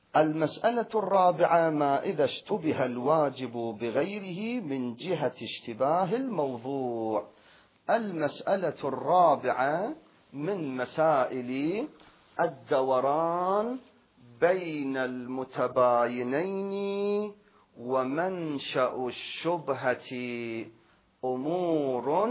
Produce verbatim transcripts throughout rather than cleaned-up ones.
المسألة الرابعة: ما إذا اشتبه الواجب بغيره من جهة اشتباه الموضوع. المسألة الرابعة من مسائل الدوران بين المتباينين ومنشأ الشبهة أمور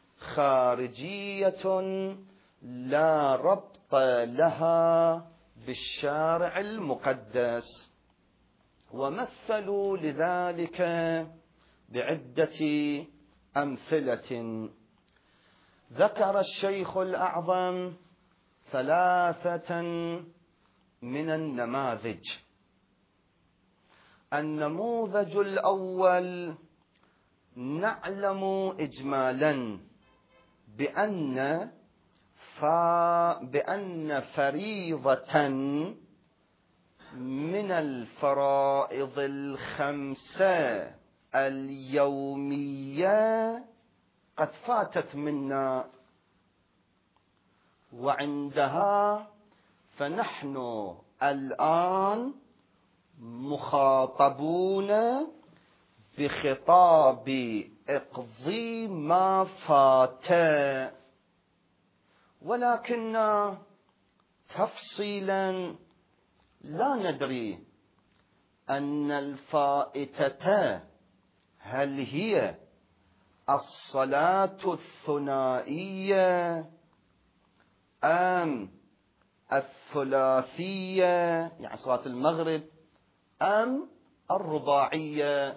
خارجية لا ربط لها بالشارع المقدس، ومثلوا لذلك بعدة أمثلة. ذكر الشيخ الأعظم ثلاثة من النماذج. النموذج الأول: نعلم إجمالا بأن بأن فريضة من الفرائض الخمسة اليومية قد فاتت منا، وعندها فنحن الآن مخاطبون بخطاب اقضي ما فات، ولكن تفصيلا لا ندري أن الفائتة هل هي الصلاة الثنائية أم الثلاثية يعني صلاة المغرب أم الرباعية.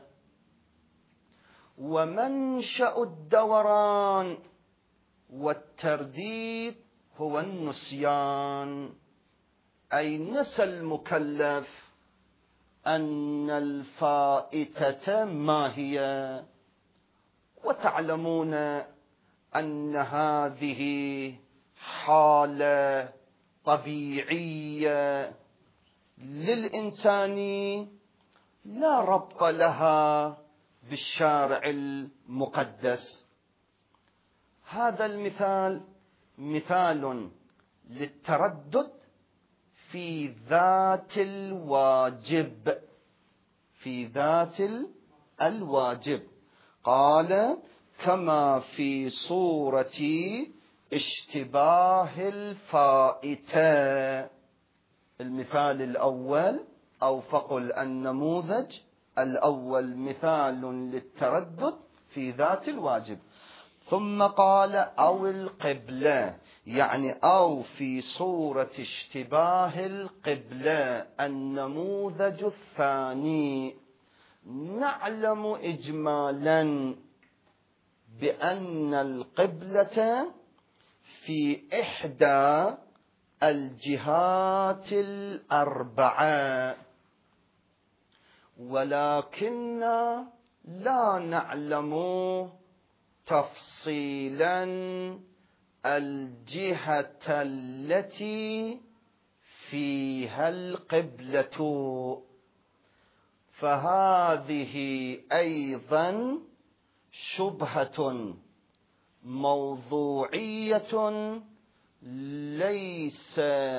ومنشأ الدوران والترديد هو النسيان، أي نسى المكلف أن الفائتة ما هي، وتعلمون أن هذه حالة طبيعية للإنسان لا ربط لها بالشارع المقدس. هذا المثال مثال للتردد في ذات الواجب في ذات الواجب قال: كما في صورة اشتباه الفائتة. المثال الأول أو فقل النموذج الأول مثال للتردد في ذات الواجب. ثم قال: أو القبلة، يعني أو في صورة اشتباه القبلة. النموذج الثاني: نعلم إجمالا بأن القبلة في إحدى الجهات الأربعة، ولكن لا نعلم تفصيلا الجهة التي فيها القبلة، فهذه أيضا شبهة موضوعية ليس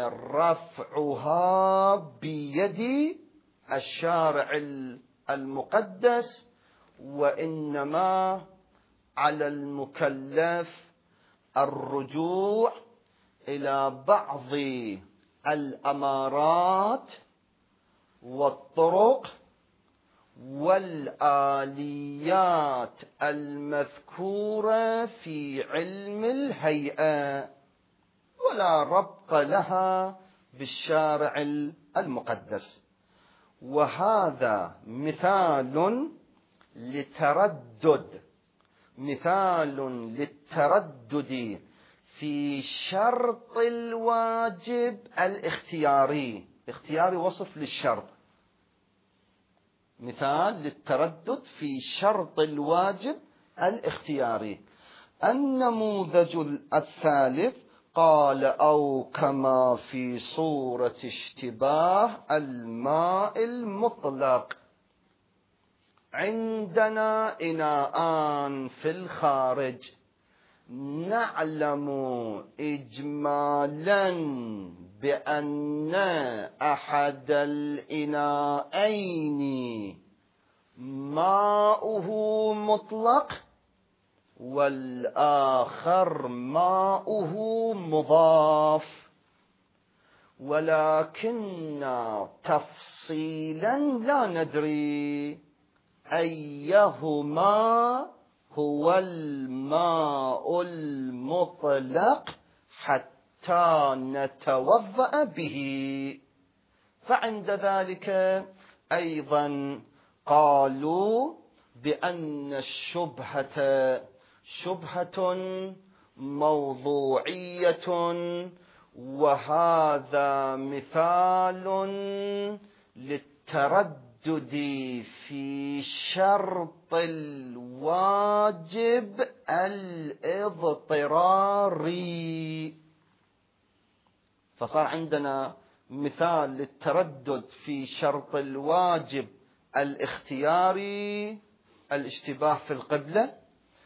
رفعها بيد الشارع المقدس، وإنما على المكلف الرجوع إلى بعض الأمارات والطرق والآليات المذكورة في علم الهيئة، ولا ربط لها بالشارع المقدس. وهذا مثال لتردد مثال للتردد في شرط الواجب الاختياري. اختياري وصف للشرط. مثال للتردد في شرط الواجب الاختياري. النموذج الثالث قال: أو كما في صورة اشتباه الماء المطلق. عندنا إناءان في الخارج، نعلم إجمالا بأن أحد الإناءين ماؤه مطلق والآخر ماؤه مضاف، ولكن تفصيلا لا ندري أيهما هو الماء المطلق حتى نتوضأ به. فعند ذلك أيضا قالوا بأن الشبهة شبهة موضوعية، وهذا مثال للتردد في شرط الواجب الاضطراري. فصار عندنا مثال للتردد في شرط الواجب الاختياري الاشتباه في القبلة،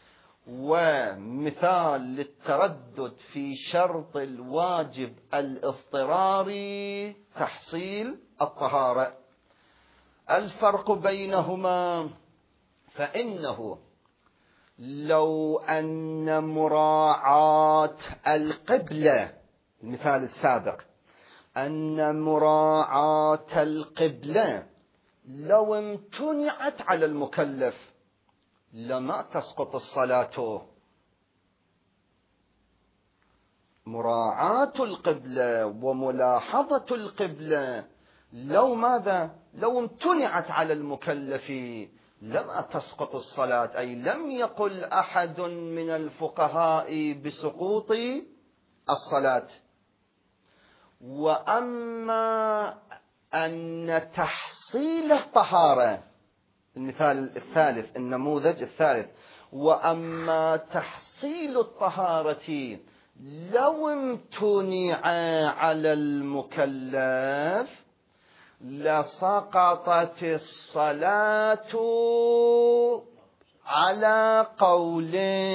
ومثال للتردد في شرط الواجب الاضطراري تحصيل الطهارة. الفرق بينهما فإنه لو أن مراعاة القبلة، المثال السابق، أن مراعاة القبلة لو امتنعت على المكلف لما تسقط الصلاة. مراعاة القبلة وملاحظة القبلة لو ماذا؟ لو امتنعت على المكلف لما تسقط الصلاة، أي لم يقل أحد من الفقهاء بسقوط الصلاة. وأما أن تحصيل الطهارة، المثال الثالث، النموذج الثالث، وأما تحصيل الطهارة لو امتنع على المكلف لسقطت الصلاة على قول،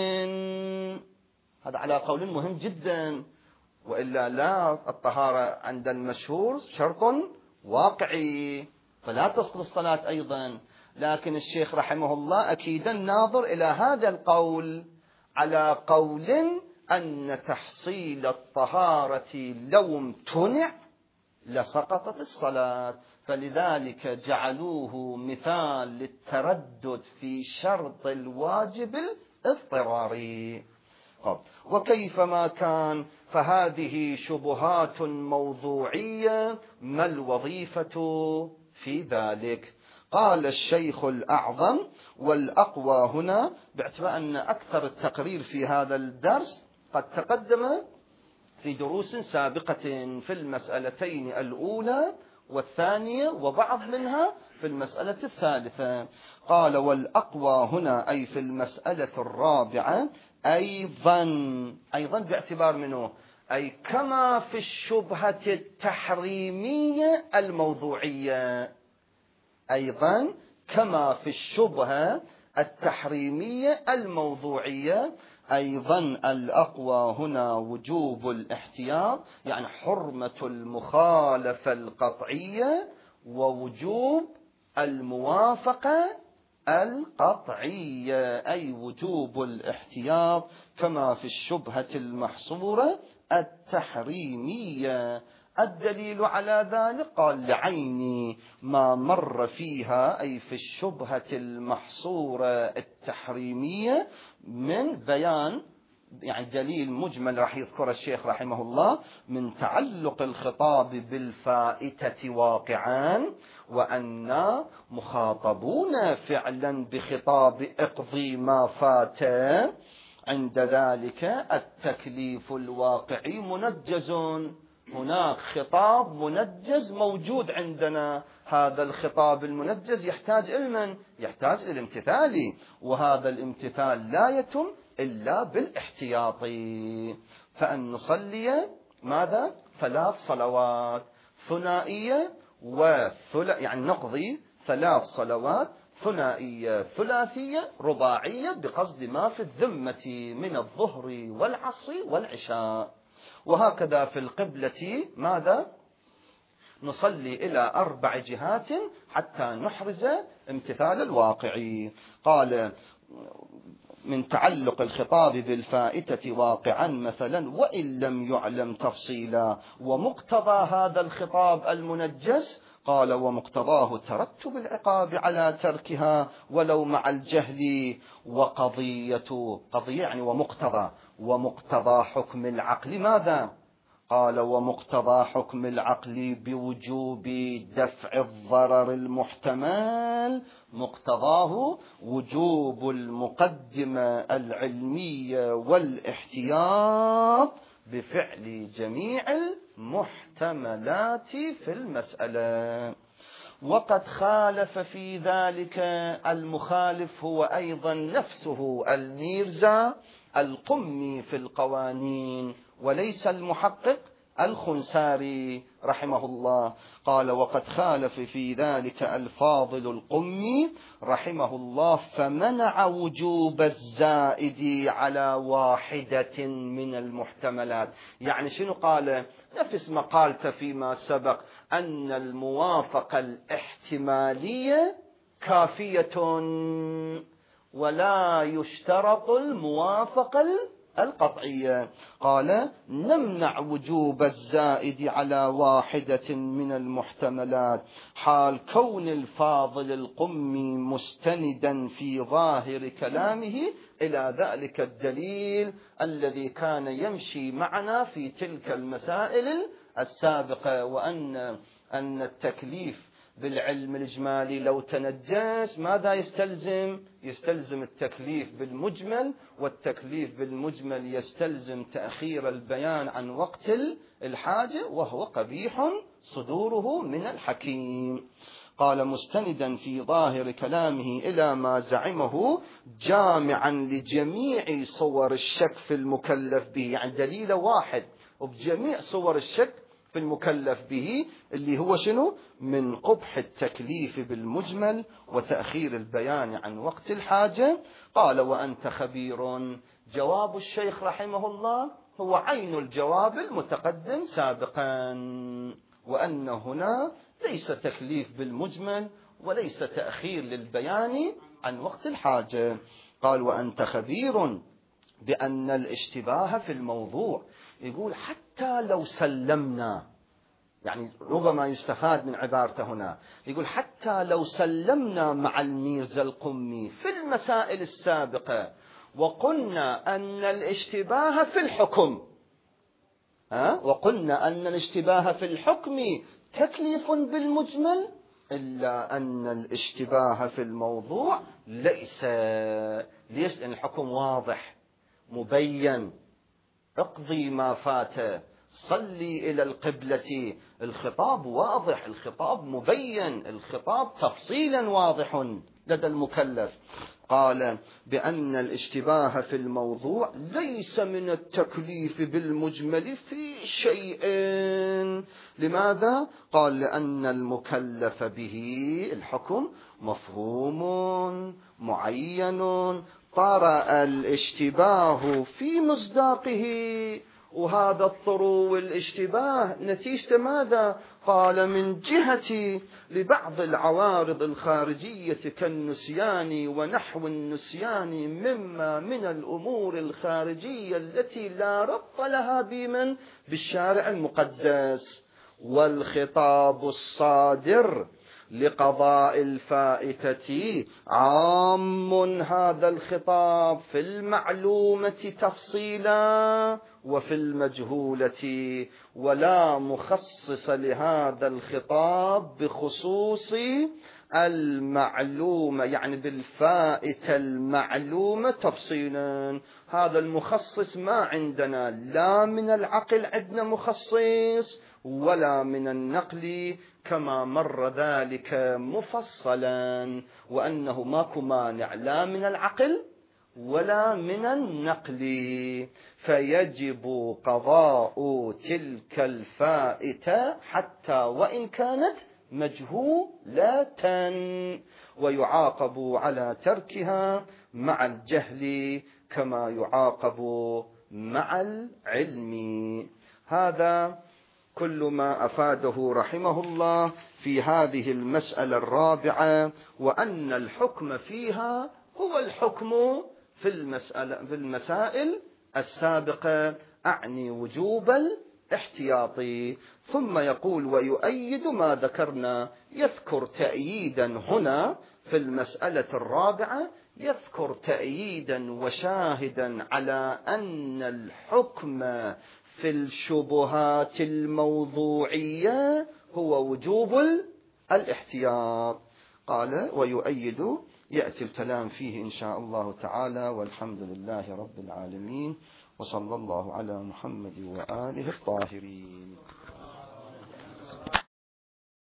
هذا على قول مهم جدا، وإلا لا، الطهارة عند المشهور شرط واقعي فلا تسقط الصلاة أيضا. لكن الشيخ رحمه الله أكيدا ناظر إلى هذا القول على قول أن تحصيل الطهارة لو امتنع لسقطت الصلاة، فلذلك جعلوه مثال للتردد في شرط الواجب الاضطراري. وكيفما كان فهذه شبهات موضوعية، ما الوظيفة في ذلك؟ قال الشيخ الأعظم والأقوى هنا، باعتبار أن أكثر التقرير في هذا الدرس قد تقدم في دروس سابقة في المسألتين الأولى والثانية وبعض منها في المسألة الثالثة. قال والأقوى هنا أي في المسألة الرابعة أيضا، أيضا باعتبار منه، أي كما في الشبهة التحريمية الموضوعية، أيضا كما في الشبهة التحريمية الموضوعية، أيضا الأقوى هنا وجوب الاحتياط، يعني حرمة المخالفة القطعية ووجوب الموافقة القطعية، أي وجوب الاحتياط كما في الشبهة المحصورة التحريمية. الدليل على ذلك قال لعيني ما مر فيها، أي في الشبهة المحصورة التحريمية، من بيان، يعني دليل مجمل راح يذكر الشيخ رحمه الله، من تعلق الخطاب بالفائتة واقعا، وأن مخاطبون فعلا بخطاب اقضي ما فات، عند ذلك التكليف الواقعي منجز. هناك خطاب منجز موجود عندنا، هذا الخطاب المنجز يحتاج علما، يحتاج إلى الامتثال، وهذا الامتثال لا يتم إلا بالاحتياط. فأن نصلي ماذا؟ ثلاث صلوات ثنائية وثلاث، يعني نقضي ثلاث صلوات ثنائية ثلاثية رباعية بقصد ما في الذمة من الظهر والعصر والعشاء. وهكذا في القبلة ماذا؟ نصلي إلى أربع جهات حتى نحرز امتثال الواقع. قال من تعلق الخطاب بالفائتة واقعا مثلا وإن لم يعلم تفصيلا. ومقتضى هذا الخطاب المنجس قال ومقتضاه ترتب العقاب على تركها ولو مع الجهل. وقضية قضية يعني ومقتضى ومقتضى حكم العقل ماذا؟ قال ومقتضى حكم العقل بوجوب دفع الضرر المحتمل مقتضاه وجوب المقدمة العلمية والاحتياط بفعل جميع المحتملات في المسألة. وقد خالف في ذلك المخالف هو أيضا نفسه الميرزا القمي في القوانين وليس المحقق الخنساري رحمه الله. قال وقد خالف في ذلك الفاضل القمي رحمه الله فمنع وجوب الزائد على واحدة من المحتملات. يعني شنو قال؟ نفس ما قالت فيما سبق أن الموافقة الاحتمالية كافية ولا يشترط الموافقة القطعية. قال نمنع وجوب الزائد على واحدة من المحتملات حال كون الفاضل القمي مستندا في ظاهر كلامه إلى ذلك الدليل الذي كان يمشي معنا في تلك المسائل السابقة، وأن أن التكليف بالعلم الإجمالي لو تنجس ماذا يستلزم؟ يستلزم التكليف بالمجمل، والتكليف بالمجمل يستلزم تأخير البيان عن وقت الحاجة وهو قبيح صدوره من الحكيم. قال مستندا في ظاهر كلامه إلى ما زعمه جامعا لجميع صور الشك في المكلف به، يعني دليل واحد وبجميع صور الشك في المكلف به اللي هو شنو؟ من قبح التكليف بالمجمل وتأخير البيان عن وقت الحاجة. قال وأنت خبير. جواب الشيخ رحمه الله هو عين الجواب المتقدم سابقا، وأن هنا ليس تكليف بالمجمل وليس تأخير للبيان عن وقت الحاجة. قال وأنت خبير بأن الاشتباه في الموضوع. يقول حتى لو سلمنا، يعني ربما يستفاد من عبارته هنا، يقول حتى لو سلمنا مع الميرزا القمي في المسائل السابقة وقلنا أن الاشتباه في الحكم ها وقلنا أن الاشتباه في الحكم تكليف بالمجمل، إلا أن الاشتباه في الموضوع ليس. ليش؟ لأن الحكم واضح مبين، اقضي ما فات، صلي إلى القبلة، الخطاب واضح، الخطاب مبين، الخطاب تفصيلا واضح لدى المكلف. قال بأن الاشتباه في الموضوع ليس من التكليف بالمجمل في شيء. لماذا؟ قال لأن المكلف به الحكم مفهوم معين طرأ الاشتباه في مصداقه، وهذا الطرو والاشتباه نتيجة ماذا؟ قال من جهة لبعض العوارض الخارجية كالنسيان ونحو النسيان مما من الأمور الخارجية التي لا ربط لها بمن بالشارع المقدس. والخطاب الصادر لقضاء الفائتة عام، هذا الخطاب في المعلومة تفصيلا وفي المجهولة، ولا مخصص لهذا الخطاب بخصوص المعلومة، يعني بالفائتة المعلومة تفصيلا. هذا المخصص ما عندنا، لا من العقل عندنا مخصص ولا من النقل كما مر ذلك مفصلا، وأنه ماكو مانع لا من العقل ولا من النقل، فيجب قضاء تلك الفائتة حتى وإن كانت مجهولة، ويعاقب على تركها مع الجهل كما يعاقب مع العلم. هذا كل ما أفاده رحمه الله في هذه المسألة الرابعة، وأن الحكم فيها هو الحكم في المسألة في المسائل السابقة، أعني وجوب الاحتياطي. ثم يقول ويؤيد ما ذكرنا، يذكر تأييدا هنا في المسألة الرابعة، يذكر تأييدا وشاهدا على أن الحكم في الشبهات الموضوعية هو وجوب الاحتياط. قال ويؤيد، يأتي الكلام فيه إن شاء الله تعالى، والحمد لله رب العالمين، وصلى الله على محمد وآله الطاهرين.